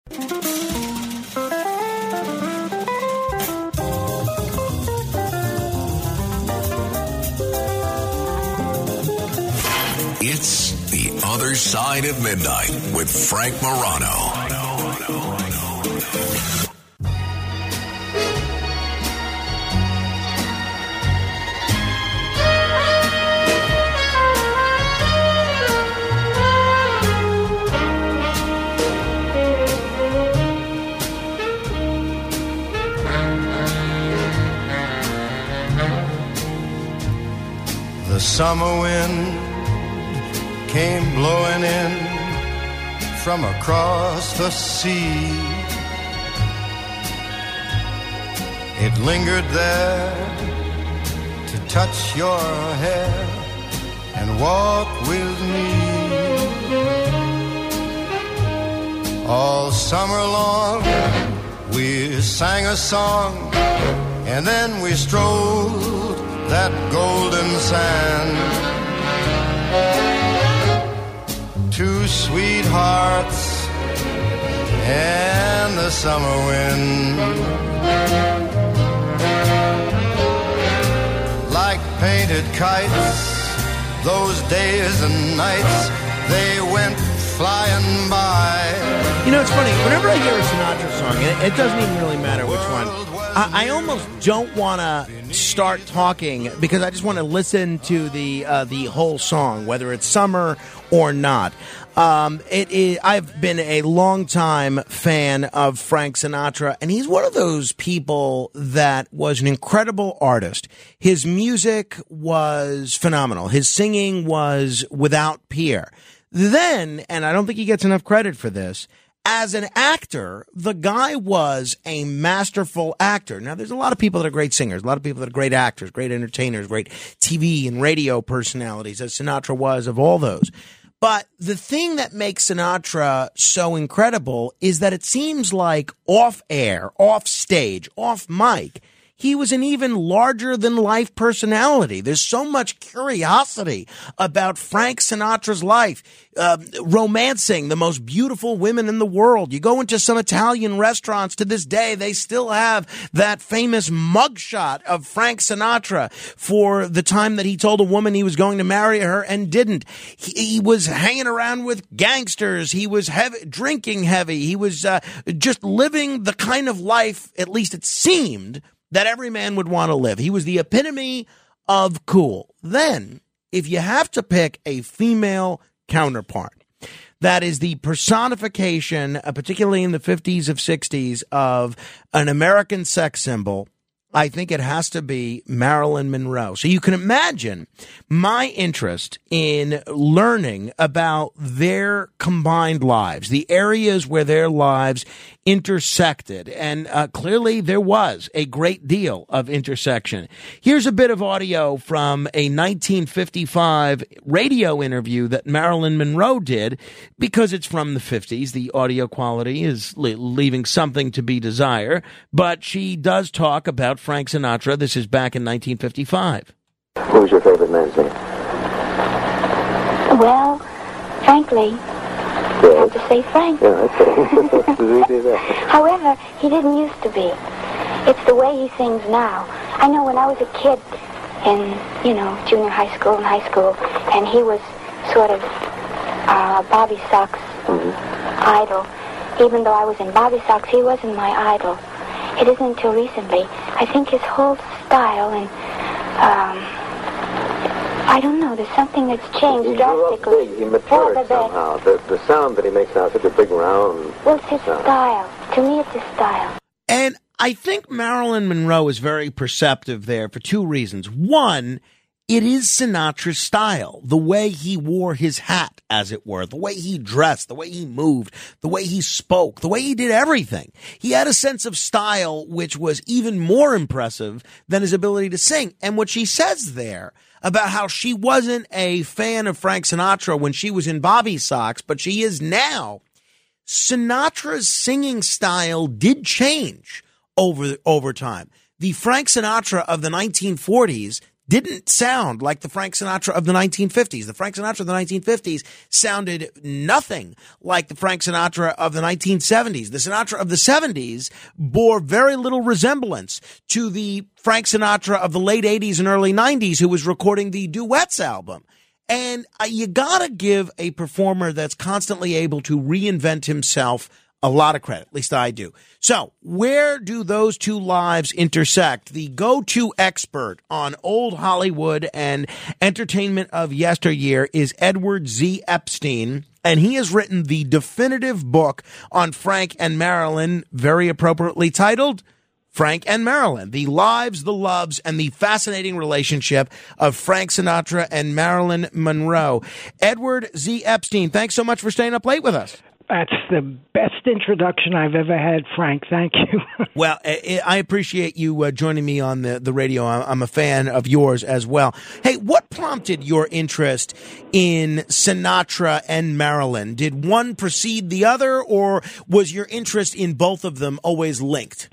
It's The Other Side of Midnight with Frank Morano. The summer wind came blowing in from across the sea. It lingered there to touch your hair and walk with me. All summer long we sang a song, and then we strolled that golden sand. Two sweethearts and the summer wind, like painted kites, those days and nights, they went flying by. You know, it's funny, whenever I hear a Sinatra song, it doesn't even really matter which one, I almost don't want to start talking because I just want to listen to the whole song, whether it's summer or not. I've been a long-time fan of Frank Sinatra, and he's one of those people that was an incredible artist. His music was phenomenal. His singing was without peer. Then, and I don't think he gets enough credit for this, as an actor, the guy was a masterful actor. Now, there's a lot of people that are great singers, a lot of people that are great actors, great entertainers, great TV and radio personalities, as Sinatra was of all those. But the thing that makes Sinatra so incredible is that it seems like off air, off stage, off mic, he was an even larger than life personality. There's so much curiosity about Frank Sinatra's life, romancing the most beautiful women in the world. You go into some Italian restaurants to this day, they still have that famous mugshot of Frank Sinatra for the time that he told a woman he was going to marry her and didn't. He was hanging around with gangsters. He was drinking heavy. He was just living the kind of life, at least it seemed, that every man would want to live. He was the epitome of cool. Then, if you have to pick a female counterpart that is the personification, particularly in the 50s of 60s, of an American sex symbol, I think it has to be Marilyn Monroe. So you can imagine my interest in learning about their combined lives, the areas where their lives intersected. And clearly there was a great deal of intersection. Here's a bit of audio from a 1955 radio interview that Marilyn Monroe did. Because it's from the 50s, the audio quality is leaving something to be desired. But she does talk about Frank Sinatra. This is back in 1955. Who was your favorite man singer? Well, frankly, I have to say Frank. Yeah, okay. However, he didn't used to be. It's the way he sings now. I know when I was a kid in, junior high school and high school, and he was sort of Bobby Sox idol. Even though I was in Bobby Sox, he wasn't my idol. It isn't until recently. I think his whole style and, I don't know, there's something that's changed drastically. He matured somehow. The sound that he makes now is such a big round. Well, it's his style. To me, it's his style. And I think Marilyn Monroe is very perceptive there for two reasons. One, it is Sinatra's style, the way he wore his hat, as it were, the way he dressed, the way he moved, the way he spoke, the way he did everything. He had a sense of style which was even more impressive than his ability to sing. And what she says there about how she wasn't a fan of Frank Sinatra when she was in Bobby Sox, but she is now. Sinatra's singing style did change over time. The Frank Sinatra of the 1940s didn't sound like the Frank Sinatra of the 1950s. The Frank Sinatra of the 1950s sounded nothing like the Frank Sinatra of the 1970s. The Sinatra of the 70s bore very little resemblance to the Frank Sinatra of the late 80s and early 90s, who was recording the Duets album. And you gotta give a performer that's constantly able to reinvent himself a lot of credit. At least I do. So where do those two lives intersect? The go-to expert on old Hollywood and entertainment of yesteryear is Edward Z. Epstein, and he has written the definitive book on Frank and Marilyn, very appropriately titled Frank and Marilyn, the lives, the loves, and the fascinating relationship of Frank Sinatra and Marilyn Monroe. Edward Z. Epstein, thanks so much for staying up late with us. That's the best introduction I've ever had, Frank. Thank you. Well, I appreciate you joining me on the radio. I'm a fan of yours as well. Hey, what prompted your interest in Sinatra and Marilyn? Did one precede the other, or was your interest in both of them always linked?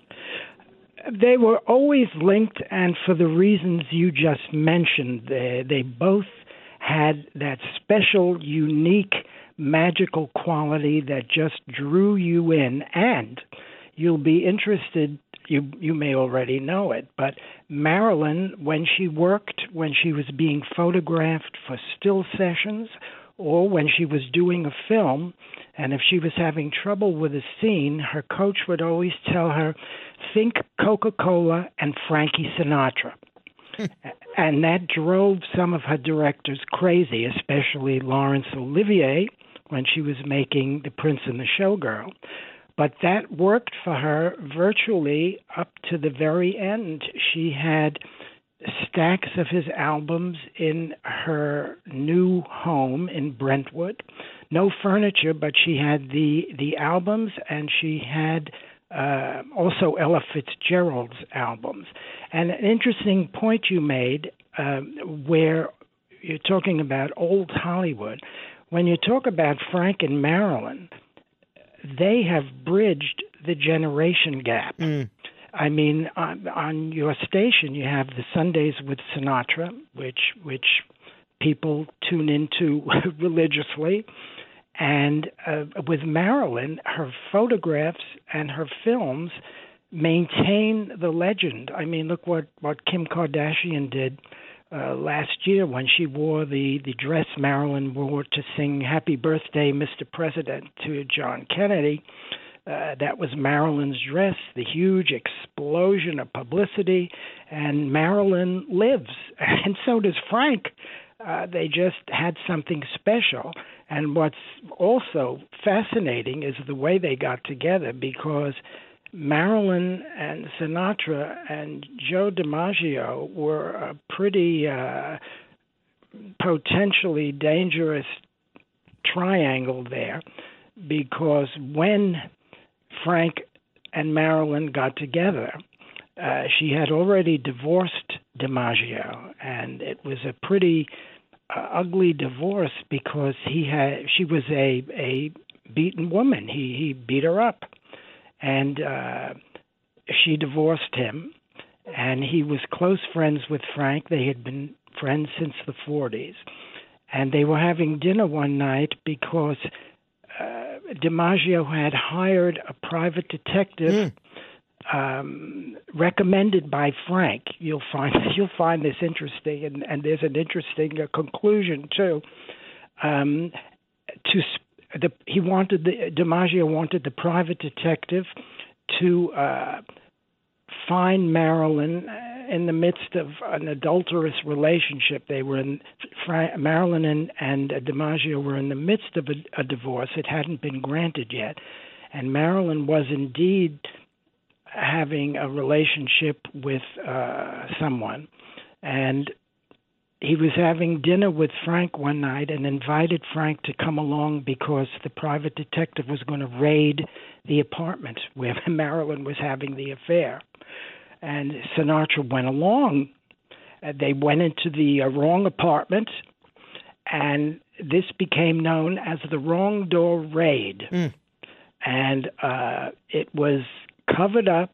They were always linked, and for the reasons you just mentioned. They both had that special, unique, magical quality that just drew you in, and you'll be interested, you may already know it, but Marilyn, when she was being photographed for still sessions or when she was doing a film, and if she was having trouble with a scene, her coach would always tell her, think Coca-Cola and Frankie Sinatra. And that drove some of her directors crazy, especially Laurence Olivier, when she was making The Prince and the Showgirl. But that worked for her virtually up to the very end. She had stacks of his albums in her new home in Brentwood. No furniture, but she had the albums, and she had also Ella Fitzgerald's albums. And an interesting point you made, where you're talking about old Hollywood, when you talk about Frank and Marilyn, they have bridged the generation gap. I mean, on your station, you have the Sundays with Sinatra, which people tune into religiously. And with Marilyn, her photographs and her films maintain the legend. I mean, look what Kim Kardashian did last year when she wore the dress Marilyn wore to sing Happy Birthday, Mr. President to John Kennedy. That was Marilyn's dress, the huge explosion of publicity, and Marilyn lives, and so does Frank. They just had something special. And what's also fascinating is the way they got together, because Marilyn and Sinatra and Joe DiMaggio were a pretty potentially dangerous triangle there, because when Frank and Marilyn got together, she had already divorced DiMaggio, and it was a pretty ugly divorce because she was a beaten woman. He beat her up, and she divorced him, and he was close friends with Frank. They had been friends since the 40s, and they were having dinner one night because DiMaggio had hired a private detective recommended by Frank. You'll find this interesting, and there's an interesting conclusion too. DiMaggio wanted the private detective to find Marilyn in the midst of an adulterous relationship. They were Marilyn and DiMaggio were in the midst of a divorce. It hadn't been granted yet, and Marilyn was indeed having a relationship with someone, and he was having dinner with Frank one night and invited Frank to come along because the private detective was going to raid the apartment where Marilyn was having the affair. And Sinatra went along. They went into the wrong apartment, and this became known as the Wrong Door Raid. And it was covered up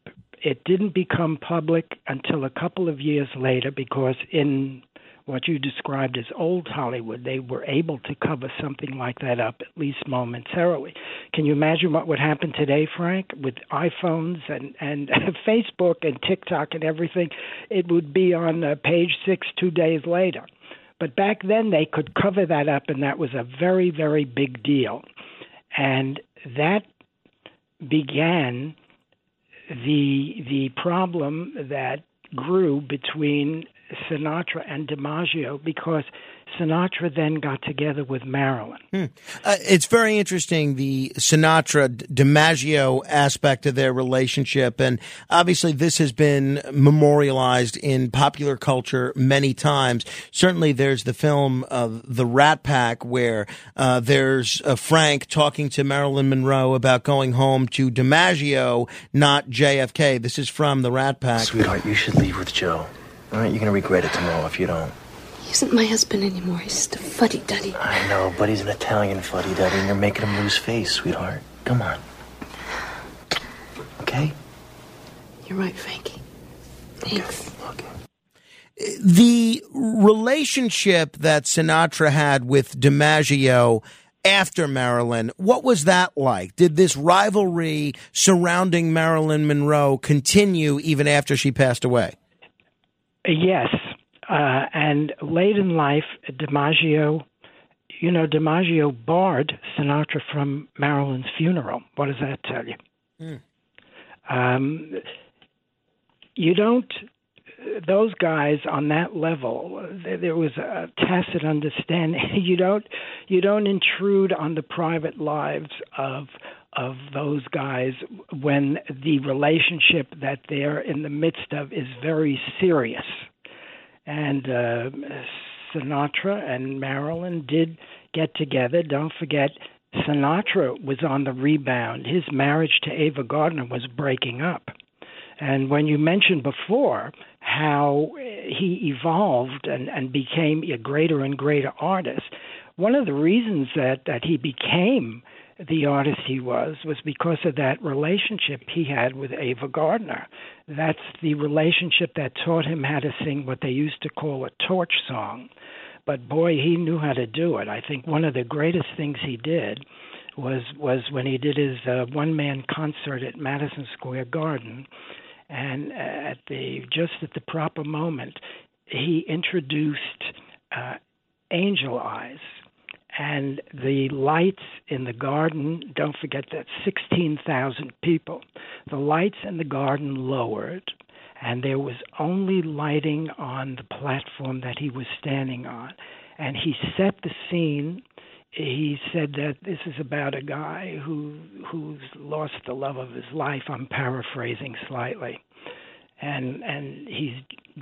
it didn't become public until a couple of years later, because in what you described as old Hollywood, they were able to cover something like that up, at least momentarily. Can you imagine what would happen today, Frank, with iPhones and Facebook and TikTok and everything? It would be on page 6 2 days later. But back then they could cover that up, and that was a very, very big deal. And that began the problem that grew between Sinatra and DiMaggio, because Sinatra then got together with Marilyn. It's very interesting, the Sinatra-DiMaggio aspect of their relationship. And obviously this has been memorialized in popular culture many times. Certainly there's the film The Rat Pack, where there's Frank talking to Marilyn Monroe about going home to DiMaggio, not JFK. This is from The Rat Pack. Sweetheart, you should leave with Joe. All right, you're going to regret it tomorrow if you don't. He isn't my husband anymore. He's just a fuddy-duddy. I know, but he's an Italian fuddy-duddy, and you're making him lose face, sweetheart. Come on. Okay? You're right, Frankie. Thanks. Okay. The relationship that Sinatra had with DiMaggio after Marilyn, what was that like? Did this rivalry surrounding Marilyn Monroe continue even after she passed away? Yes. And late in life, DiMaggio barred Sinatra from Marilyn's funeral. What does that tell you? You don't, those guys on that level, there was a tacit understanding. You don't intrude on the private lives of those guys when the relationship that they're in the midst of is very serious. And Sinatra and Marilyn did get together. Don't forget, Sinatra was on the rebound. His marriage to Ava Gardner was breaking up. And when you mentioned before how he evolved and became a greater and greater artist, one of the reasons that he became the artist he was because of that relationship he had with Ava Gardner. That's the relationship that taught him how to sing what they used to call a torch song. But boy, he knew how to do it. I think one of the greatest things he did was when he did his one-man concert at Madison Square Garden, and just at the proper moment, he introduced Angel Eyes. And the lights in the garden, don't forget that 16,000 people, the lights in the garden lowered, and there was only lighting on the platform that he was standing on. And he set the scene. He said that this is about a guy who's lost the love of his life. I'm paraphrasing slightly. And he's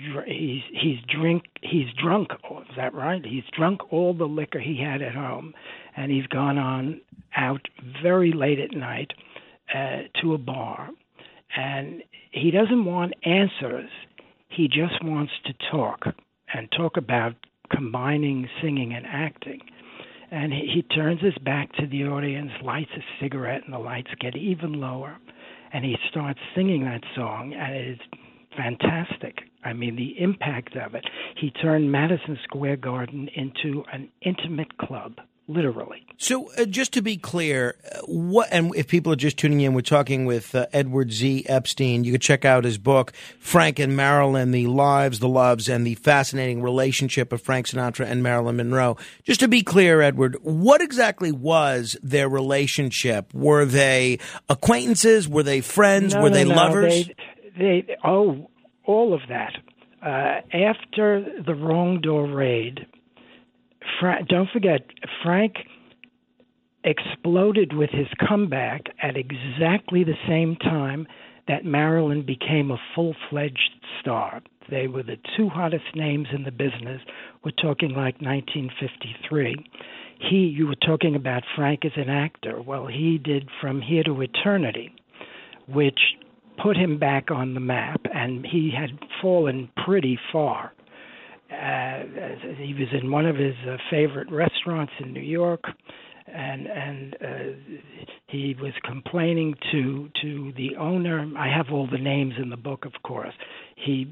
drunk. Is that right? He's drunk all the liquor he had at home, and he's gone on out very late at night to a bar, and he doesn't want answers. He just wants to talk about combining singing and acting. And he turns his back to the audience, lights a cigarette, and the lights get even lower, and he starts singing that song, and it is fantastic. I mean, the impact of it. He turned Madison Square Garden into an intimate club, literally. So just to be clear, and if people are just tuning in, we're talking with Edward Z. Epstein. You can check out his book, Frank and Marilyn, The Lives, the Loves, and the Fascinating Relationship of Frank Sinatra and Marilyn Monroe. Just to be clear, Edward, what exactly was their relationship? Were they acquaintances? Were they friends? Were they lovers? All of that. After the Wrong Door raid, don't forget, Frank exploded with his comeback at exactly the same time that Marilyn became a full-fledged star. They were the two hottest names in the business. We're talking like 1953. You were talking about Frank as an actor. Well, he did From Here to Eternity, which put him back on the map, and he had fallen pretty far. He was in one of his favorite restaurants in New York. and he was complaining to the owner. I have all the names in the book, of course. He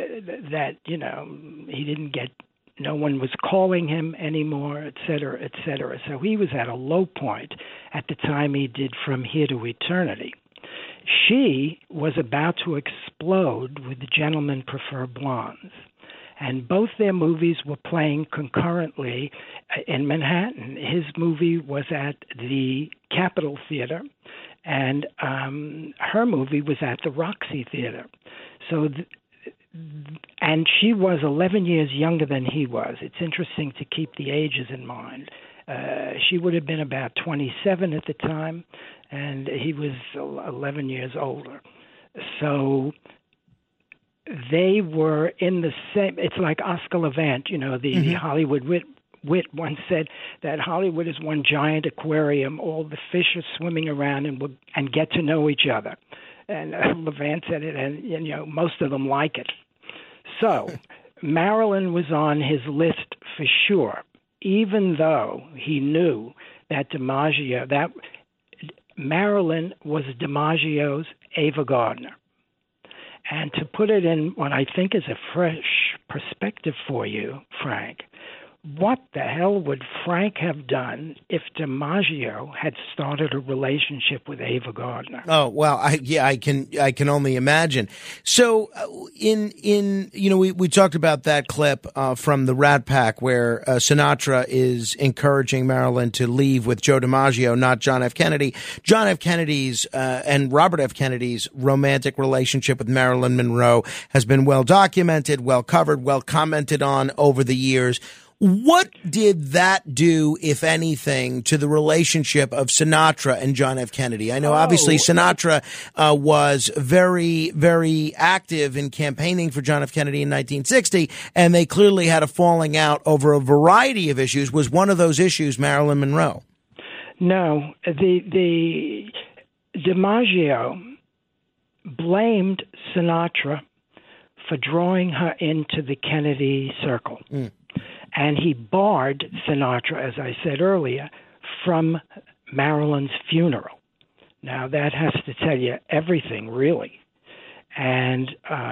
didn't get. No one was calling him anymore, et cetera, et cetera. So he was at a low point at the time he did From Here to Eternity. She was about to explode with The Gentlemen Prefer Blondes. And both their movies were playing concurrently in Manhattan. His movie was at the Capitol Theater, and her movie was at the Roxy Theater. So and she was 11 years younger than he was. It's interesting to keep the ages in mind. She would have been about 27 at the time, and he was 11 years older. So they were in the same. It's like Oscar Levant, the Hollywood wit once said that Hollywood is one giant aquarium. All the fish are swimming around and get to know each other. And Levant said it, and most of them like it. So Marilyn was on his list for sure, even though he knew that DiMaggio, that Marilyn was DiMaggio's Ava Gardner. And to put it in what I think is a fresh perspective for you, Frank, what the hell would Frank have done if DiMaggio had started a relationship with Ava Gardner? Oh, well, I can only imagine. So we talked about that clip from the Rat Pack where Sinatra is encouraging Marilyn to leave with Joe DiMaggio, not John F. Kennedy. John F. Kennedy's and Robert F. Kennedy's romantic relationship with Marilyn Monroe has been well documented, well covered, well commented on over the years. What did that do, if anything, to the relationship of Sinatra and John F. Kennedy? I know obviously Sinatra was very, very active in campaigning for John F. Kennedy in 1960, and they clearly had a falling out over a variety of issues. Was one of those issues Marilyn Monroe? No. The DiMaggio blamed Sinatra for drawing her into the Kennedy circle. Mm. And he barred Sinatra, as I said earlier, from Marilyn's funeral. Now, that has to tell you everything, really. And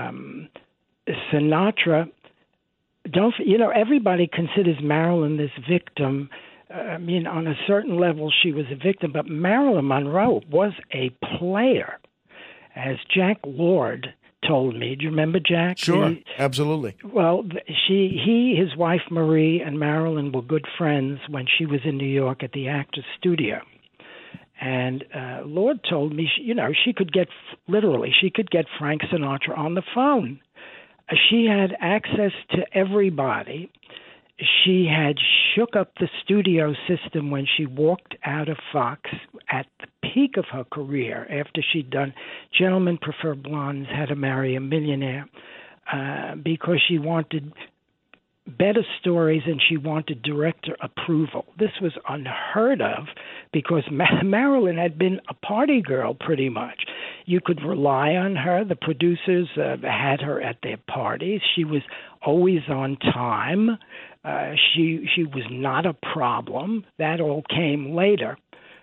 Sinatra, everybody considers Marilyn this victim. On a certain level, she was a victim, but Marilyn Monroe was a player. As Jack Lord told me. Do you remember Jack? Sure, absolutely. Well, his wife Marie, and Marilyn were good friends when she was in New York at the Actors Studio. And Lord told me, she could get Frank Sinatra on the phone. She had access to everybody. She had shook up the studio system when she walked out of Fox at the peak of her career after she'd done Gentlemen Prefer Blondes, How to Marry a Millionaire, because she wanted better stories and she wanted director approval. This was unheard of because Marilyn had been a party girl pretty much. You could rely on her. The producers had her at their parties. She was always on time. She was not a problem. That all came later.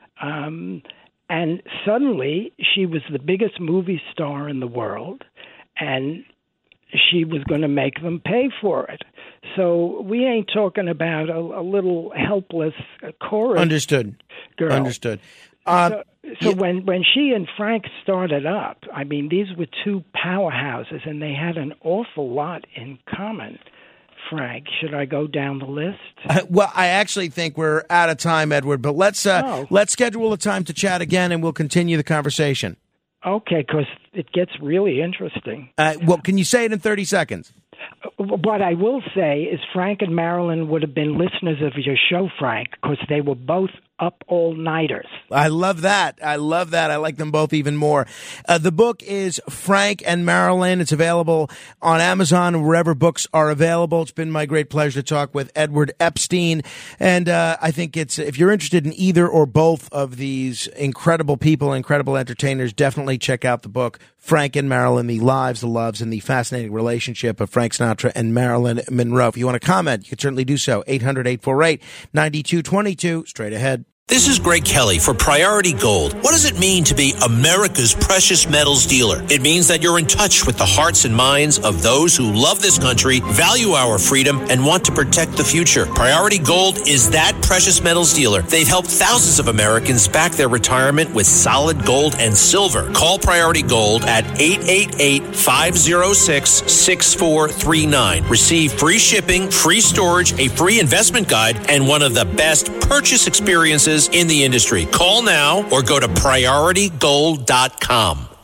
And suddenly she was the biggest movie star in the world, and she was going to make them pay for it. So we ain't talking about a little helpless chorus girl. Understood. So when she and Frank started up, these were two powerhouses, and they had an awful lot in common. Frank, should I go down the list? Well, I actually think we're out of time, Edward, but let's schedule a time to chat again, and we'll continue the conversation. Okay, because it gets really interesting. Well, can you say it in 30 seconds? What I will say is Frank and Marilyn would have been listeners of your show, Frank, because they were both up all-nighters. I love that. I like them both even more. The book is Frank and Marilyn. It's available on Amazon, wherever books are available. It's been my great pleasure to talk with Edward Epstein. And I think if you're interested in either or both of these incredible people, incredible entertainers, definitely check out the book, Frank and Marilyn, The Lives, the Loves, and the Fascinating Relationship of Frank Sinatra and Marilyn Monroe. If you want to comment, you can certainly do so. 800-848-9222. Straight ahead. This is Greg Kelly for Priority Gold. What does it mean to be America's precious metals dealer? It means that you're in touch with the hearts and minds of those who love this country, value our freedom, and want to protect the future. Priority Gold is that precious metals dealer. They've helped thousands of Americans back their retirement with solid gold and silver. Call Priority Gold at 888-506-6439. Receive free shipping, free storage, a free investment guide, and one of the best purchase experiences in the industry. Call now or go to PriorityGold.com.